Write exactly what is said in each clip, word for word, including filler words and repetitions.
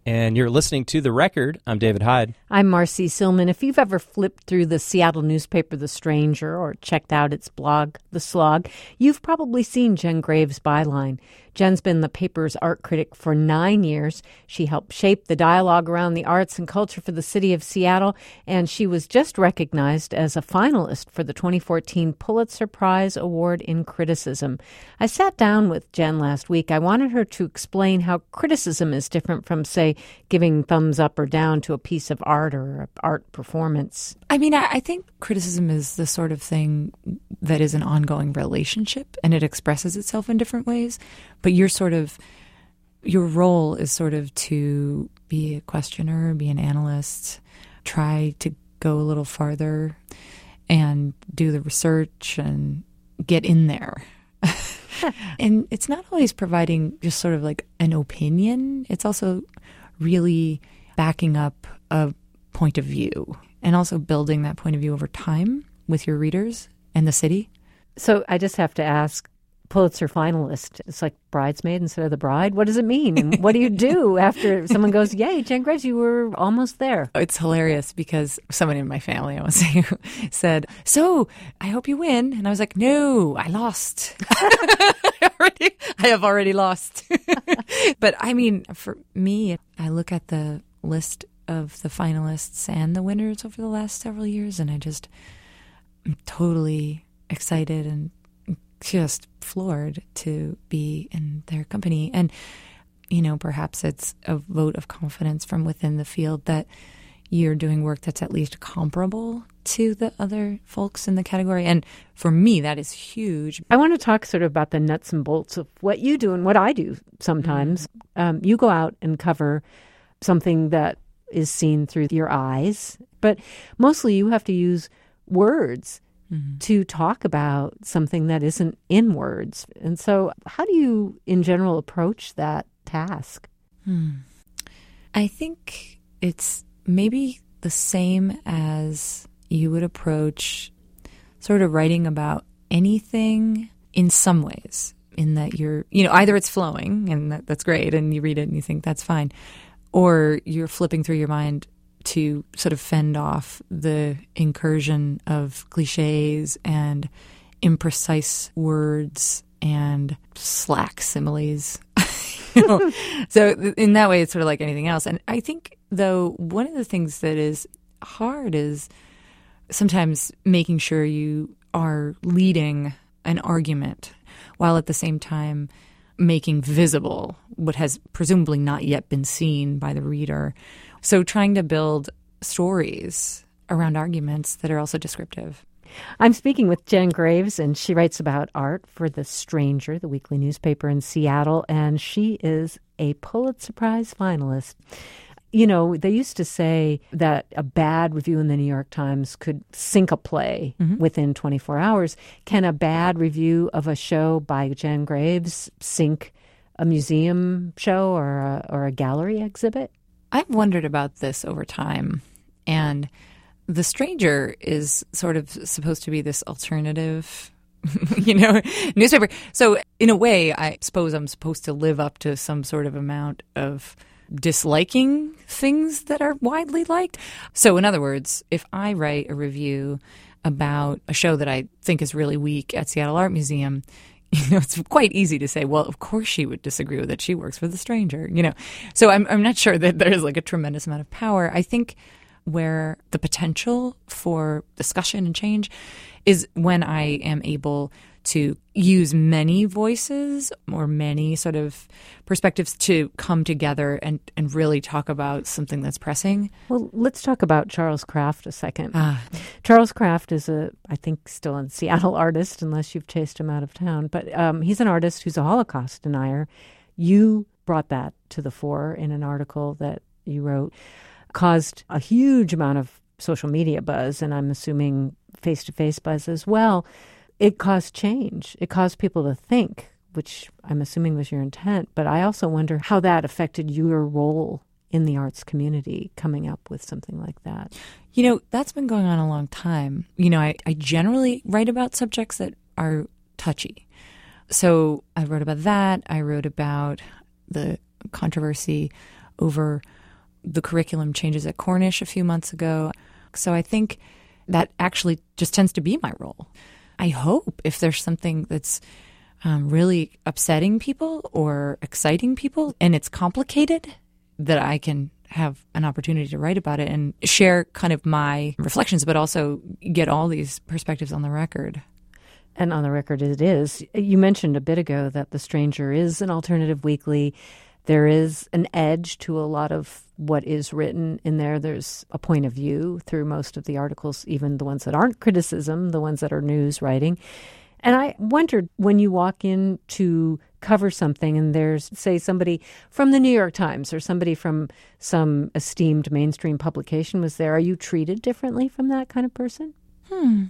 And you're listening to The Record. I'm David Hyde. I'm Marcy Silman. If you've ever flipped through the Seattle newspaper The Stranger or checked out its blog, The Slog, you've probably seen Jen Graves' byline. Jen's been the paper's art critic for nine years. She helped shape the dialogue around the arts and culture for the city of Seattle, and she was just recognized as a finalist for the twenty fourteen Pulitzer Prize Award in Criticism. I sat down with Jen last week. I wanted her to explain how criticism is different from, say, giving thumbs up or down to a piece of art or an art performance. I mean, I think criticism is the sort of thing that is an ongoing relationship, and it expresses itself in different ways. But your sort of, your role is sort of to be a questioner, be an analyst, try to go a little farther and do the research and get in there. And it's not always providing just sort of like an opinion. It's also really backing up a point of view and also building that point of view over time with your readers and the city. So I just have to ask, Pulitzer finalist, it's like bridesmaid instead of the bride. What does it mean? And what do you do after someone goes, yay, Jen Graves, you were almost there? It's hilarious because someone in my family, I want to say, said, so I hope you win. And I was like, no, I lost. I, already, I have already lost. But I mean, for me, I look at the list of the finalists and the winners over the last several years, and I just am totally excited and just floored to be in their company. And, you know, perhaps it's a vote of confidence from within the field that you're doing work that's at least comparable to the other folks in the category. And for me, that is huge. I want to talk sort of about the nuts and bolts of what you do and what I do sometimes. Mm-hmm. Um, you go out and cover something that is seen through your eyes, but mostly you have to use words Mm-hmm. to talk about something that isn't in words. And so how do you, in general, approach that task? Hmm. I think it's maybe the same as you would approach sort of writing about anything in some ways, in that you're, you know, either it's flowing and that, that's great and you read it and you think that's fine, or you're flipping through your mind to sort of fend off the incursion of cliches and imprecise words and slack similes. You know? So in that way, it's sort of like anything else. And I think, though, one of the things that is hard is sometimes making sure you are leading an argument while at the same time making visible what has presumably not yet been seen by the reader. So trying to build stories around arguments that are also descriptive. I'm speaking with Jen Graves, and she writes about art for The Stranger, the weekly newspaper in Seattle, and she is a Pulitzer Prize finalist. You know, they used to say that a bad review in the New York Times could sink a play mm-hmm. within twenty-four hours. Can a bad review of a show by Jen Graves sink a museum show or a, or a gallery exhibit? I've wondered about this over time, and The Stranger is sort of supposed to be this alternative, you know, newspaper. So in a way, I suppose I'm supposed to live up to some sort of amount of disliking things that are widely liked. So in other words, if I write a review about a show that I think is really weak at Seattle Art Museum, you know, it's quite easy to say, well, of course she would disagree with it. She works for The Stranger, you know. So I'm I'm not sure that there's like a tremendous amount of power. I think where the potential for discussion and change is when I am able to use many voices or many sort of perspectives to come together and, and really talk about something that's pressing. Well, let's talk about Charles Kraft a second. Ah. Charles Kraft is a, I think, still a Seattle artist, unless you've chased him out of town. But um, he's an artist who's a Holocaust denier. You brought that to the fore in an article that you wrote, caused a huge amount of social media buzz, and I'm assuming face-to-face buzz as well. It caused change. It caused people to think, which I'm assuming was your intent. But I also wonder how that affected your role in the arts community coming up with something like that. You know, that's been going on a long time. You know, I, I generally write about subjects that are touchy. So I wrote about that. I wrote about the controversy over the curriculum changes at Cornish a few months ago. So I think that actually just tends to be my role. I hope if there's something that's um, really upsetting people or exciting people and it's complicated, that I can have an opportunity to write about it and share kind of my reflections, but also get all these perspectives on the record. And on the record it is. You mentioned a bit ago that The Stranger is an alternative weekly. There is an edge to a lot of what is written in there. There's a point of view through most of the articles, even the ones that aren't criticism, the ones that are news writing. And I wondered, when you walk in to cover something and there's, say, somebody from the New York Times or somebody from some esteemed mainstream publication was there, are you treated differently from that kind of person? Hmm.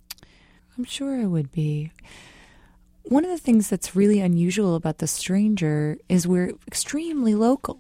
I'm sure I would be. One of the things that's really unusual about The Stranger is we're extremely local.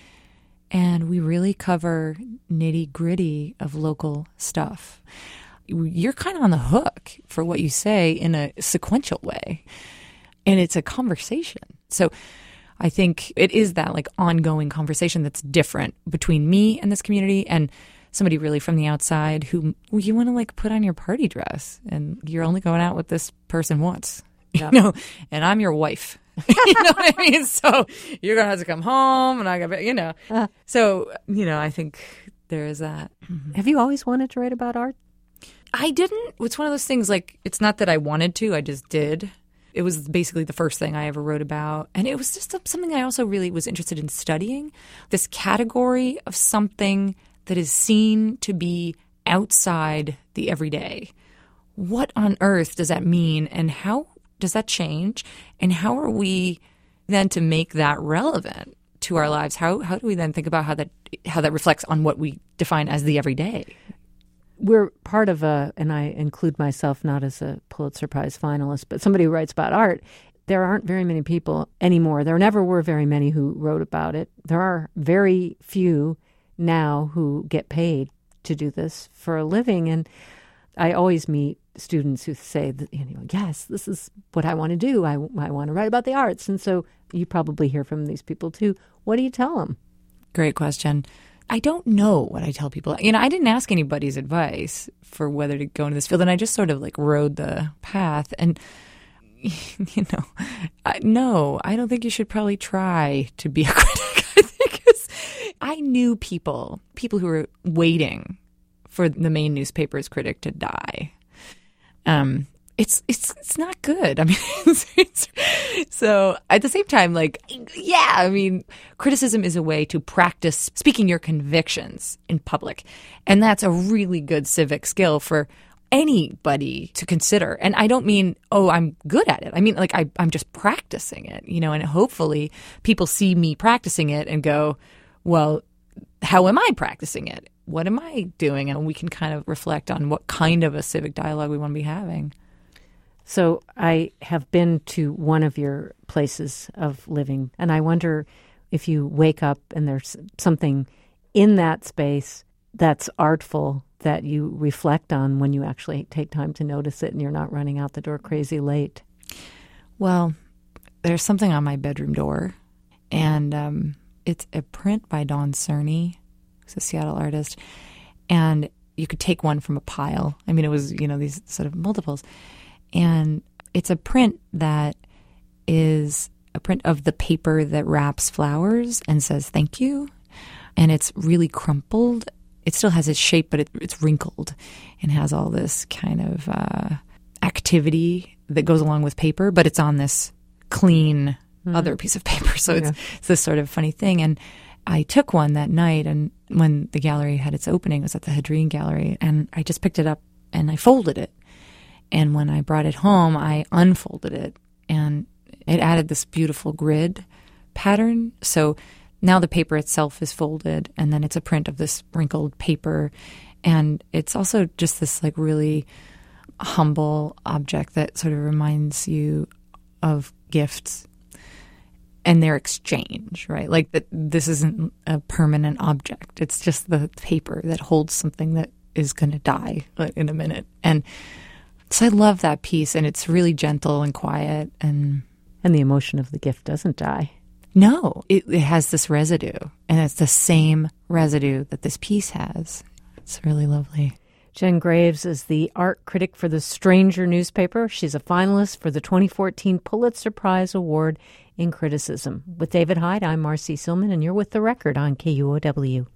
And we really cover nitty-gritty of local stuff. You're kind of on the hook for what you say in a sequential way. And it's a conversation. So I think it is that like ongoing conversation that's different between me and this community and somebody really from the outside who well, you want to like put on your party dress and you're only going out with this person once. Yeah. You know, and I'm your wife. You know what I mean? So you're going to have to come home and I got to, you know. Uh, so, you know, I think there is that. Mm-hmm. Have you always wanted to write about art? I didn't. It's one of those things like it's not that I wanted to. I just did. It was basically the first thing I ever wrote about. And it was just something I also really was interested in studying. This category of something that is seen to be outside the everyday. What on earth does that mean? And how does that change? And how are we then to make that relevant to our lives? How how do we then think about how that how that reflects on what we define as the everyday? We're part of a, and I include myself not as a Pulitzer Prize finalist, but somebody who writes about art. There aren't very many people anymore. There never were very many who wrote about it. There are very few now who get paid to do this for a living. And I always meet students who say, that, you know, yes, this is what I want to do. I, I want to write about the arts. And so you probably hear from these people too. What do you tell them? Great question. I don't know what I tell people. You know, I didn't ask anybody's advice for whether to go into this field, and I just sort of like rode the path. And, you know, I, no, I don't think you should probably try to be a critic. I think it's, I knew people, people who were waiting for the main newspaper's critic to die. Um, it's it's it's not good. I mean, it's, it's, so at the same time, like, yeah, I mean, criticism is a way to practice speaking your convictions in public, and that's a really good civic skill for anybody to consider. And I don't mean, oh, I'm good at it. I mean, like, I, I'm just practicing it, you know. And hopefully, people see me practicing it and go, well, how am I practicing it? What am I doing? And we can kind of reflect on what kind of a civic dialogue we want to be having. So I have been to one of your places of living, and I wonder if you wake up and there's something in that space that's artful that you reflect on when you actually take time to notice it and you're not running out the door crazy late. Well, there's something on my bedroom door, and um, it's a print by Dawn Cerny, who's a Seattle artist, and you could take one from a pile. I mean, it was, you know, these sort of multiples. And it's a print that is a print of the paper that wraps flowers and says thank you. And it's really crumpled. It still has its shape, but it, it's wrinkled and has all this kind of uh, activity that goes along with paper, but it's on this clean mm-hmm. other piece of paper. So yeah. it's, it's this sort of funny thing. And I took one that night, and when the gallery had its opening, it was at the Hadreen Gallery, and I just picked it up and I folded it. And when I brought it home, I unfolded it, and it added this beautiful grid pattern. So now the paper itself is folded, and then it's a print of this wrinkled paper. And it's also just this like really humble object that sort of reminds you of gifts and their exchange, right? Like that this isn't a permanent object. It's just the paper that holds something that is going to die in a minute. And so I love that piece, and it's really gentle and quiet. And and the emotion of the gift doesn't die. No, it, it has this residue, and it's the same residue that this piece has. It's really lovely. Jen Graves is the art critic for the Stranger newspaper. She's a finalist for the twenty fourteen Pulitzer Prize Award in Criticism. With David Hyde, I'm Marcy Silman, and you're with The Record on K U O W.